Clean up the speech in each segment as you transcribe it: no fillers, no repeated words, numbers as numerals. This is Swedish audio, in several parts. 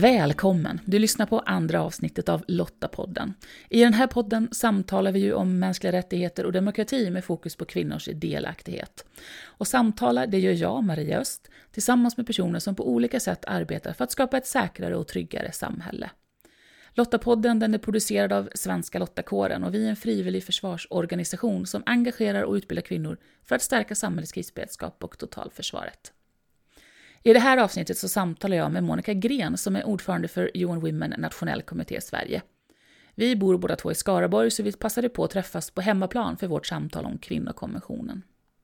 Välkommen! Du lyssnar på andra avsnittet av Lottapodden. I den här podden samtalar vi ju om mänskliga rättigheter och demokrati med fokus på kvinnors delaktighet. Och samtalar, det gör jag, Maria Öst, tillsammans med personer som på olika sätt arbetar för att skapa ett säkrare och tryggare samhälle. Lottapodden den är producerad av Svenska Lottakåren och vi är en frivillig försvarsorganisation som engagerar och utbildar kvinnor för att stärka samhällets krisberedskap och totalförsvaret. I det här avsnittet så samtalar jag med Monica Gren som är ordförande för UN Women Nationell Kommitté Sverige. Vi bor båda två i Skaraborg så vi passade på att träffas på hemmaplan för vårt samtal om kvinnokonventionen.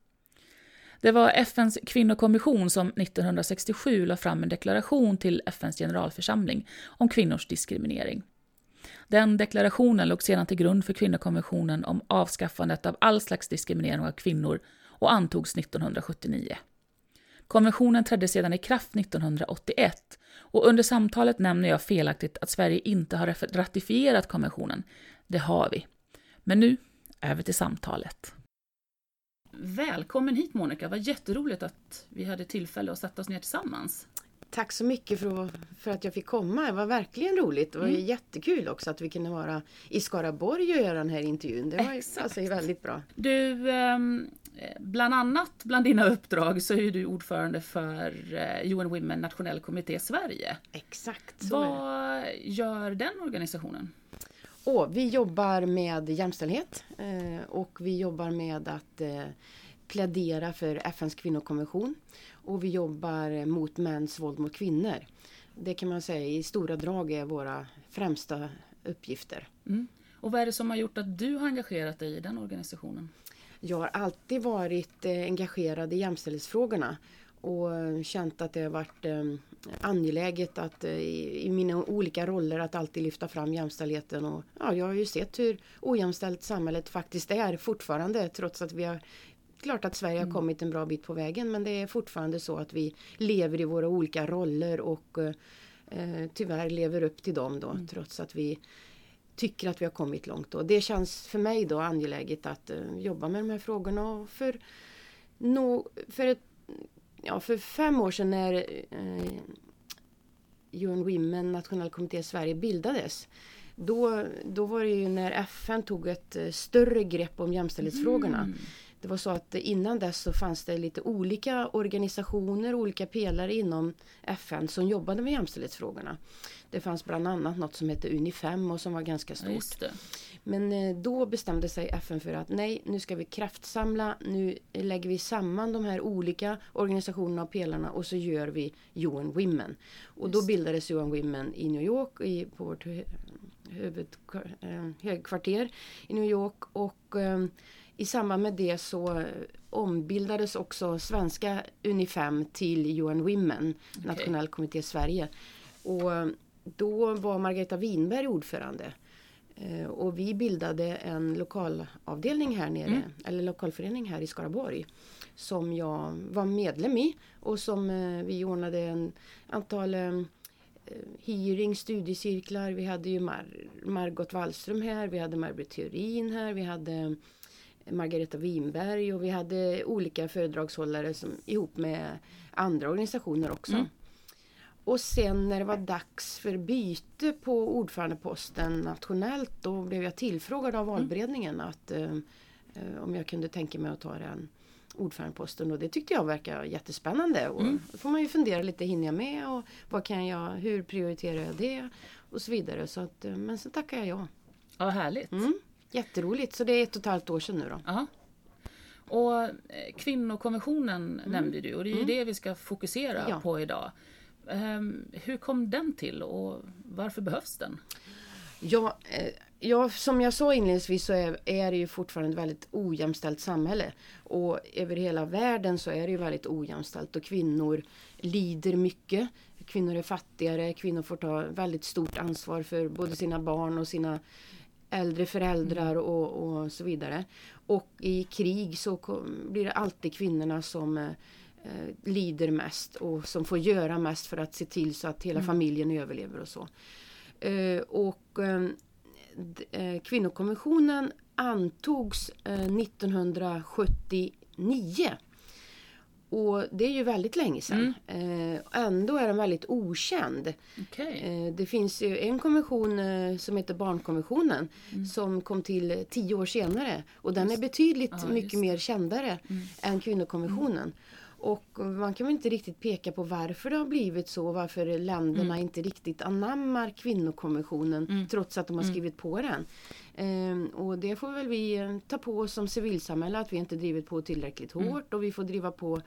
Det var FNs kvinnokommission som 1967 la fram en deklaration till FNs generalförsamling om kvinnors diskriminering. Den deklarationen låg sedan till grund för kvinnokonventionen om avskaffandet av all slags diskriminering av kvinnor och antogs 1979. Konventionen trädde sedan i kraft 1981 och under samtalet nämner jag felaktigt att Sverige inte har ratifierat konventionen. Det har vi. Men nu, över till samtalet. Välkommen hit Monica, vad jätteroligt att vi hade tillfälle att sätta oss ner tillsammans. Tack så mycket för att jag fick komma. Det var verkligen roligt. Det var jättekul också att vi kunde vara i Skaraborg och göra den här intervjun. Det var alltså väldigt bra. Du, bland annat bland dina uppdrag så är du ordförande för UN Women Nationell Kommitté Sverige. Exakt. Vad gör den organisationen? Vi jobbar med jämställdhet och vi jobbar med att plädera för FNs kvinnokonvention. Och vi jobbar mot mäns våld mot kvinnor. Det kan man säga i stora drag är våra främsta uppgifter. Mm. Och vad är det som har gjort att du har engagerat dig i den organisationen? Jag har alltid varit engagerad i jämställdhetsfrågorna. Och känt att det har varit angeläget att i mina olika roller att alltid lyfta fram jämställdheten. Och, jag har ju sett hur ojämställt samhället faktiskt är fortfarande trots att vi har... Klart att Sverige har kommit en bra bit på vägen men det är fortfarande så att vi lever i våra olika roller och tyvärr lever upp till dem då trots att vi tycker att vi har kommit långt. Och det känns för mig då angeläget att jobba med de här frågorna och för 5 år sedan när UN Women Nationell Kommitté Sverige bildades då var det ju när FN tog ett större grepp om jämställdhetsfrågorna. Det var så att innan dess så fanns det lite olika organisationer, olika pelare inom FN som jobbade med jämställdhetsfrågorna. Det fanns bland annat något som hette Unifem och som var ganska stort. Just det. Men då bestämde sig FN för att nej, nu ska vi kraftsamla, nu lägger vi samman de här olika organisationerna och pelarna och så gör vi UN Women. Och då bildades UN Women i New York på vårt högkvarter i New York och i samband med det så ombildades också svenska Unifem till UN Women, Nationell Kommitté Sverige. Och då var Margareta Winberg ordförande. Och vi bildade en lokalavdelning här nere, eller lokalförening här i Skaraborg. Som jag var medlem i och som vi ordnade en antal hearing, studiecirklar. Vi hade ju Margot Wallström här, vi hade Maj-Britt Theorin här, vi hade Margareta Winberg och vi hade olika föredragshållare som, ihop med andra organisationer också. Och sen när det var dags för byte på ordförandeposten nationellt då blev jag tillfrågad av valberedningen att om jag kunde tänka mig att ta den ordförandeposten och det tyckte jag verkar jättespännande och då får man ju fundera lite, hinner jag med och hur prioriterar jag det och så vidare så att, men så tackar jag ja. Ja, härligt. Jätteroligt, så det är 1,5 år sedan nu då. Aha. Och kvinnokonventionen nämnde du och det är ju det vi ska fokusera på idag. Hur kom den till och varför behövs den? Ja, som jag sa inledningsvis så är det ju fortfarande ett väldigt ojämställt samhälle. Och över hela världen så är det ju väldigt ojämställt och kvinnor lider mycket. Kvinnor är fattigare, kvinnor får ta väldigt stort ansvar för både sina barn och sina äldre föräldrar och så vidare. Och i krig så blir det alltid kvinnorna som lider mest och som får göra mest för att se till så att hela familjen överlever och så. Kvinnokonventionen antogs 1979 Och det är ju väldigt länge sedan. Ändå är den väldigt okänd. Okay. Det finns ju en konvention som heter barnkonventionen som kom till 10 år senare. Och den är betydligt mycket mer kändare än kvinnokonventionen. Och man kan väl inte riktigt peka på varför det har blivit så. Varför länderna inte riktigt anammar kvinnokonventionen trots att de har skrivit på den. Och det får väl vi ta på oss som civilsamhälle, att vi inte drivit på tillräckligt hårt. Och vi får driva på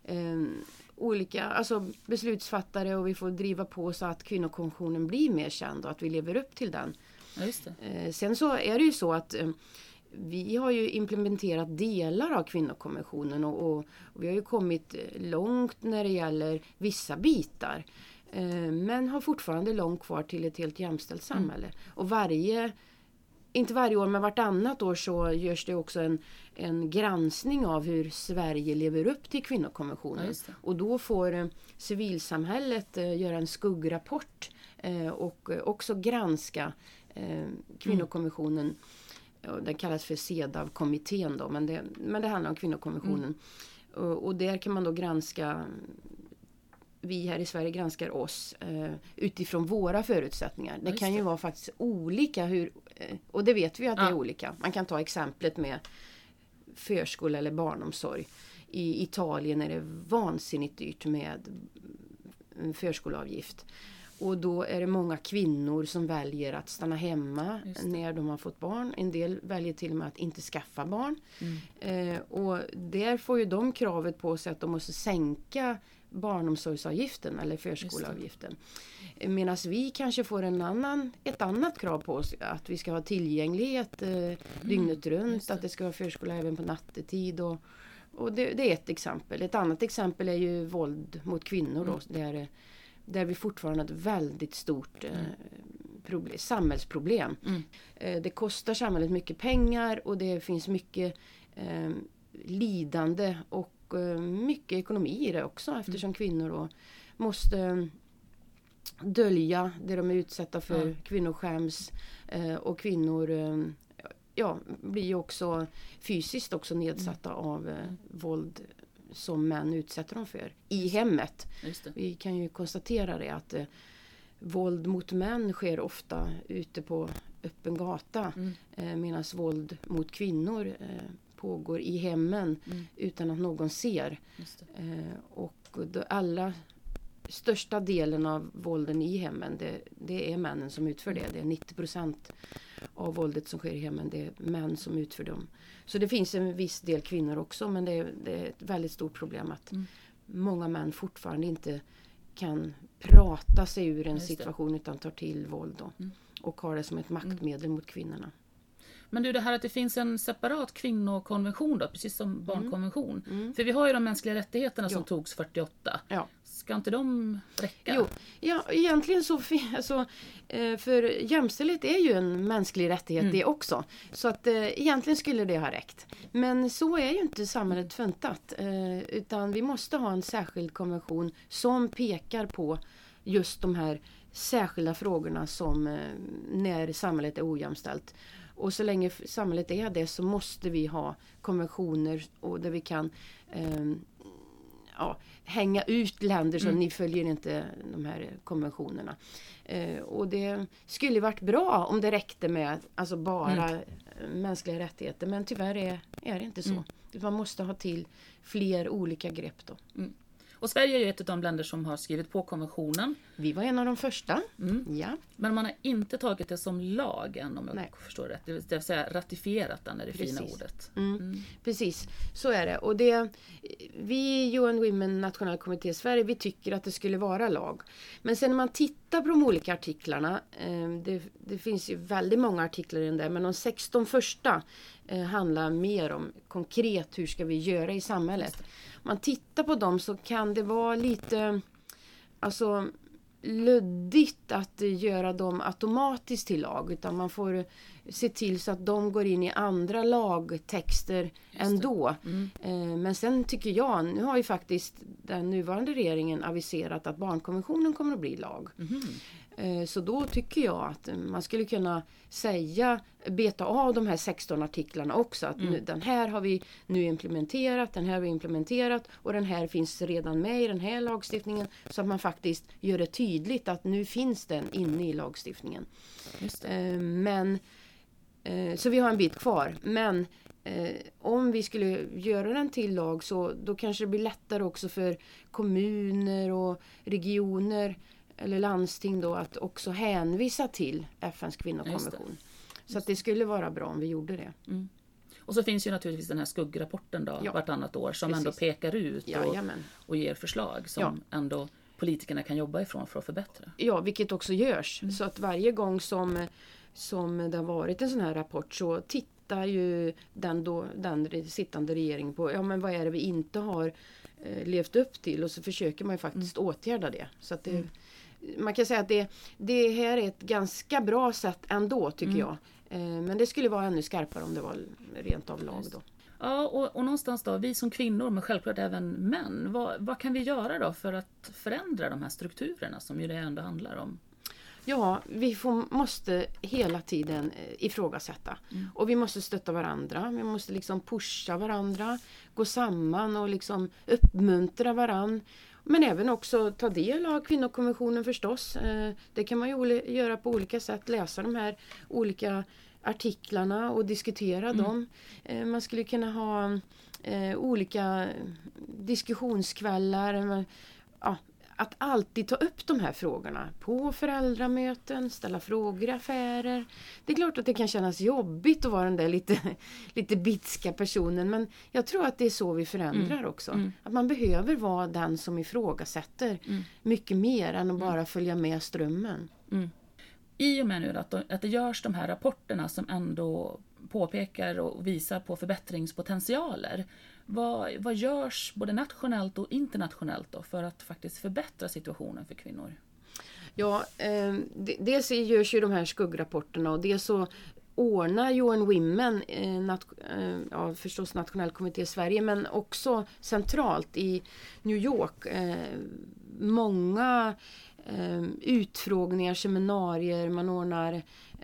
olika beslutsfattare, och vi får driva på så att kvinnokonventionen blir mer känd och att vi lever upp till den. Ja, just det. Sen så är det ju så att vi har ju implementerat delar av kvinnokonventionen och vi har ju kommit långt när det gäller vissa bitar. Men har fortfarande långt kvar till ett helt jämställt samhälle. Och inte varje år men vartannat år så görs det också en granskning av hur Sverige lever upp till kvinnokonventionen. Ja, och då får civilsamhället göra en skuggrapport och också granska kvinnokonventionen. Det kallas för CEDAW-kommittén då, men det handlar om kvinnokonventionen. Och där kan man då granska, vi här i Sverige granskar oss utifrån våra förutsättningar. Det kan ju vara faktiskt olika och det vet vi att det är olika. Man kan ta exemplet med förskola eller barnomsorg. I Italien är det vansinnigt dyrt med en förskoleavgift. Och då är det många kvinnor som väljer att stanna hemma när de har fått barn. En del väljer till och med att inte skaffa barn. Och där får ju de kravet på sig att de måste sänka barnomsorgsavgiften eller förskoleavgiften. Medan vi kanske får ett annat krav på oss, att vi ska ha tillgänglighet dygnet runt, att det ska vara förskola även på nattetid. Och det är ett exempel. Ett annat exempel är ju våld mot kvinnor då, där vi fortfarande har ett väldigt stort samhällsproblem. Det kostar samhället mycket pengar och det finns mycket lidande och mycket ekonomi i det också, eftersom kvinnor då måste dölja det de är utsatta för. Kvinnor skäms och kvinnor blir ju också fysiskt också nedsatta av våld som män utsätter dem för i hemmet. Vi kan ju konstatera det att våld mot män sker ofta ute på öppen gata medan våld mot kvinnor pågår i hemmen utan att någon ser. Och allra största delen av vålden i hemmen, det är männen som utför det. Det är 90% av våldet som sker i hemmen, det är män som utför dem. Så det finns en viss del kvinnor också, men det är ett väldigt stort problem att många män fortfarande inte kan prata sig ur en situation utan tar till våld då, och har det som ett maktmedel mot kvinnorna. Men det här att det finns en separat kvinnokonvention då, precis som barnkonvention. För vi har ju de mänskliga rättigheterna som togs 48. Ja. Ska inte de räcka? Jo, ja, egentligen så för jämställdhet är ju en mänsklig rättighet det också. Så att egentligen skulle det ha räckt. Men så är ju inte samhället funtat. Utan vi måste ha en särskild konvention som pekar på just de här särskilda frågorna som när samhället är ojämställt. Och så länge samhället är det så måste vi ha konventioner och där vi kan hänga ut länder som ni följer inte de här konventionerna. Och det skulle varit bra om det räckte med bara mänskliga rättigheter. Men tyvärr är det inte så. Man måste ha till fler olika grepp då. Och Sverige är ju ett av de länder som har skrivit på konventionen. Vi var en av de första. Ja. Men man har inte tagit det som lag än, om jag förstår rätt. Det vill säga ratifierat den, är det fina ordet. Precis, så är det. Och vi UN Women Nationell Kommitté Sverige, vi tycker att det skulle vara lag. Men sen när man tittar på de olika artiklarna, det finns ju väldigt många artiklar i den där, men de 16 första handlar mer om konkret hur ska vi göra i samhället. Om man tittar på dem så kan det vara lite luddigt att göra dem automatiskt till lag, utan man får se till så att de går in i andra lagtexter ändå. Men sen tycker jag, nu har ju faktiskt den nuvarande regeringen aviserat att barnkonventionen kommer att bli lag. Så då tycker jag att man skulle kunna beta av de här 16 artiklarna också. Att den här har vi nu implementerat, den här har vi implementerat och den här finns redan med i den här lagstiftningen. Så att man faktiskt gör det tydligt att nu finns den inne i lagstiftningen. Just det. Så vi har en bit kvar. Men om vi skulle göra den till lag så då kanske det blir lättare också för kommuner och regioner eller landsting då att också hänvisa till FNs kvinnokonvention. Så att det skulle vara bra om vi gjorde det. Mm. Och så finns ju naturligtvis den här skuggrapporten då, vartannat år som ändå pekar ut och ger förslag som ändå politikerna kan jobba ifrån för att förbättra. Ja, vilket också görs. Så att varje gång som det har varit en sån här rapport så tittar ju den sittande regeringen på men vad är det vi inte har levt upp till och så försöker man ju faktiskt åtgärda det. Så att man kan säga att det här är ett ganska bra sätt ändå tycker jag. Men det skulle vara ännu skarpare om det var rent av lag då. Ja, och någonstans då, vi som kvinnor men självklart även män, vad kan vi göra då för att förändra de här strukturerna som ju det ändå handlar om? Ja, vi måste hela tiden ifrågasätta. Och vi måste stötta varandra. Vi måste liksom pusha varandra. Gå samman och liksom uppmuntra varandra. Men även också ta del av kvinnokonventionen förstås. Det kan man ju göra på olika sätt. Läsa de här olika artiklarna och diskutera dem. Man skulle kunna ha olika diskussionskvällar. Att alltid ta upp de här frågorna på föräldramöten, ställa frågor i affärer. Det är klart att det kan kännas jobbigt att vara den där lite bitska personen. Men jag tror att det är så vi förändrar också. Att man behöver vara den som ifrågasätter mycket mer än att bara följa med strömmen. I och med nu att det görs de här rapporterna som ändå påpekar och visar på förbättringspotentialer. Vad görs både nationellt och internationellt då för att faktiskt förbättra situationen för kvinnor? Ja, dels görs ju de här skuggrapporterna och dels så ordnar UN Women, förstås nationell kommitté i Sverige men också centralt i New York, många utfrågningar, seminarier, man ordnar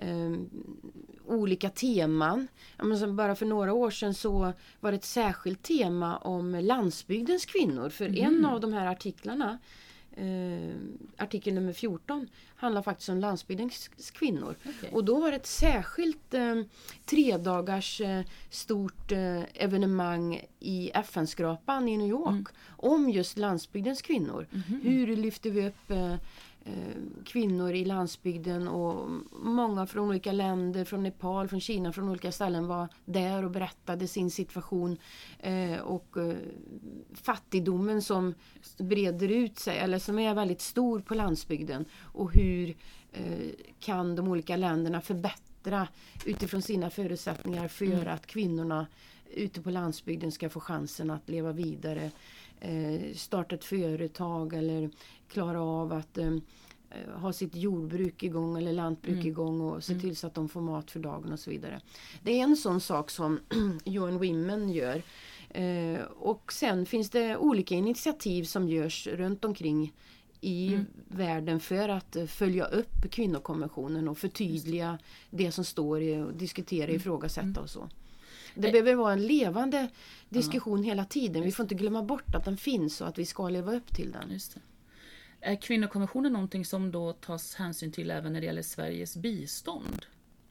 olika teman. Bara för några år sedan så var det ett särskilt tema om landsbygdens kvinnor. För en av de här artiklarna, artikel nummer 14, handlar faktiskt om landsbygdens kvinnor. Okay. Och då var det ett särskilt 3 dagars stort evenemang i FN-skrapan i New York om just landsbygdens kvinnor. Hur lyfter vi upp kvinnor i landsbygden, och många från olika länder, från Nepal, från Kina, från olika ställen var där och berättade sin situation och fattigdomen som breder ut sig eller som är väldigt stor på landsbygden, och hur kan de olika länderna förbättra utifrån sina förutsättningar för att kvinnorna ute på landsbygden ska få chansen att leva vidare, starta ett företag eller klara av att ha sitt jordbruk igång eller lantbruk igång och se till så att de får mat för dagen och så vidare. Det är en sån sak som UN Women gör. Och sen finns det olika initiativ som görs runt omkring i världen för att följa upp kvinnokonventionen och förtydliga det som står i och diskutera, ifrågasätta och så. Det behöver vara en levande diskussion hela tiden. Vi får inte glömma bort att den finns och att vi ska leva upp till den. Just det. Är kvinnokonventionen någonting som då tas hänsyn till även när det gäller Sveriges bistånd?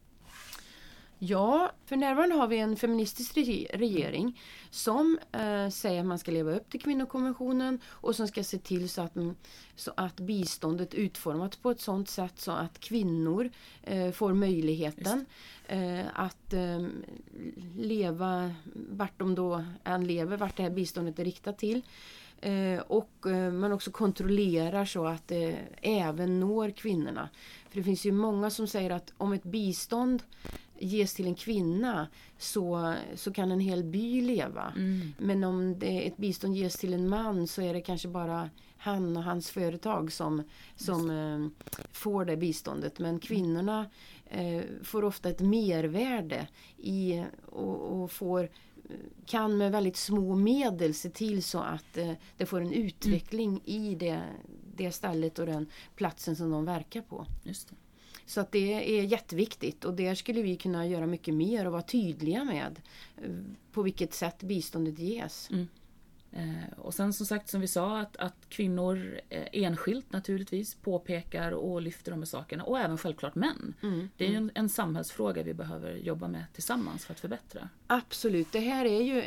Ja, för närvarande har vi en feministisk regering som säger att man ska leva upp till kvinnokonventionen och som ska se till så att biståndet utformas på ett sådant sätt så att kvinnor får möjligheten att leva vart de då än lever, vart det här biståndet är riktat till. Och man också kontrollerar så att det även når kvinnorna. För det finns ju många som säger att om ett bistånd ges till en kvinna så kan en hel by leva. Men om ett bistånd ges till en man så är det kanske bara han och hans företag som får det biståndet. Men kvinnorna får ofta ett mervärde och kan med väldigt små medel se till så att det får en utveckling i det stället och den platsen som de verkar på. Just det. Så att det är jätteviktigt och där skulle vi kunna göra mycket mer och vara tydliga med på vilket sätt biståndet ges. Och sen som sagt, som vi sa, att kvinnor enskilt naturligtvis påpekar och lyfter de här sakerna. Och även självklart män. Det är ju en samhällsfråga vi behöver jobba med tillsammans för att förbättra. Absolut, det här är ju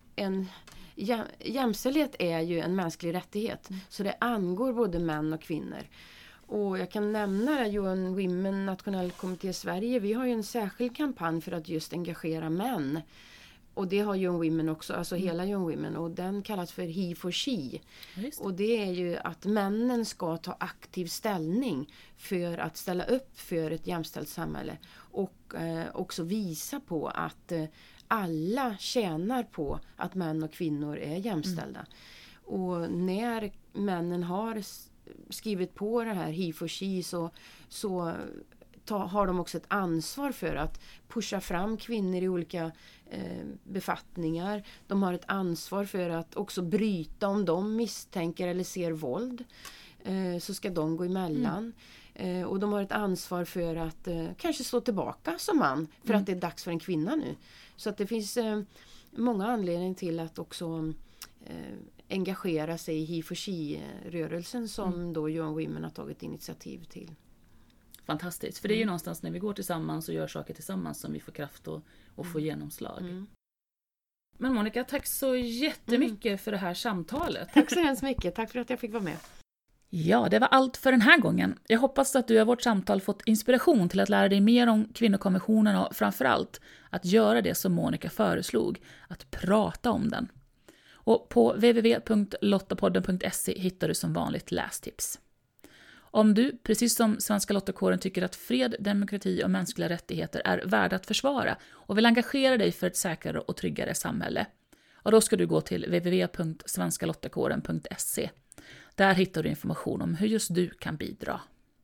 jämställdhet är ju en mänsklig rättighet. Så det angår både män och kvinnor. Och jag kan nämna UN Women Nationell Kommitté Sverige. Vi har ju en särskild kampanj för att just engagera män. Och det har UN Women också, alltså hela UN Women. Och den kallas för He for She. Och det är ju att männen ska ta aktiv ställning för att ställa upp för ett jämställt samhälle. Och också visa på att alla tjänar på att män och kvinnor är jämställda. Och när männen har skrivit på det här He for She så har de också ett ansvar för att pusha fram kvinnor i olika befattningar. De har ett ansvar för att också bryta om de misstänker eller ser våld. Så ska de gå emellan. Och de har ett ansvar för att kanske slå tillbaka som man. För att det är dags för en kvinna nu. Så att det finns många anledningar till att också engagera sig i He for She-rörelsen som då UN Women har tagit initiativ till. Fantastiskt, för det är ju någonstans när vi går tillsammans och gör saker tillsammans som vi får kraft och får genomslag. Men Monica, tack så jättemycket för det här samtalet. Tack så hemskt mycket, tack för att jag fick vara med. Ja, det var allt för den här gången. Jag hoppas att du av vårt samtal fått inspiration till att lära dig mer om kvinnokonventionen och framförallt att göra det som Monica föreslog, att prata om den. Och på www.lottapodden.se hittar du som vanligt lästips. Om du, precis som Svenska Lottakåren, tycker att fred, demokrati och mänskliga rättigheter är värda att försvara och vill engagera dig för ett säkrare och tryggare samhälle, och då ska du gå till www.svenskalottakåren.se. Där hittar du information om hur just du kan bidra.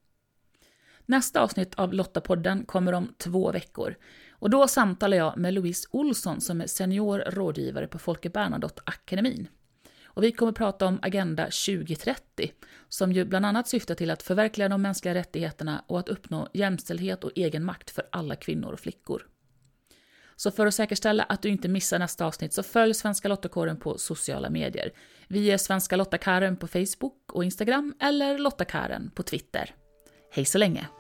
Nästa avsnitt av Lottapodden kommer om 2 veckor. Och då samtalar jag med Louise Olsson som är senior rådgivare på Folke Bernadotte-akademin. Och vi kommer prata om Agenda 2030 som ju bland annat syftar till att förverkliga de mänskliga rättigheterna och att uppnå jämställdhet och egen makt för alla kvinnor och flickor. Så för att säkerställa att du inte missar nästa avsnitt så följ Svenska Lottakåren på sociala medier. Vi är Svenska Lottakåren på Facebook och Instagram eller Lottakåren på Twitter. Hej så länge!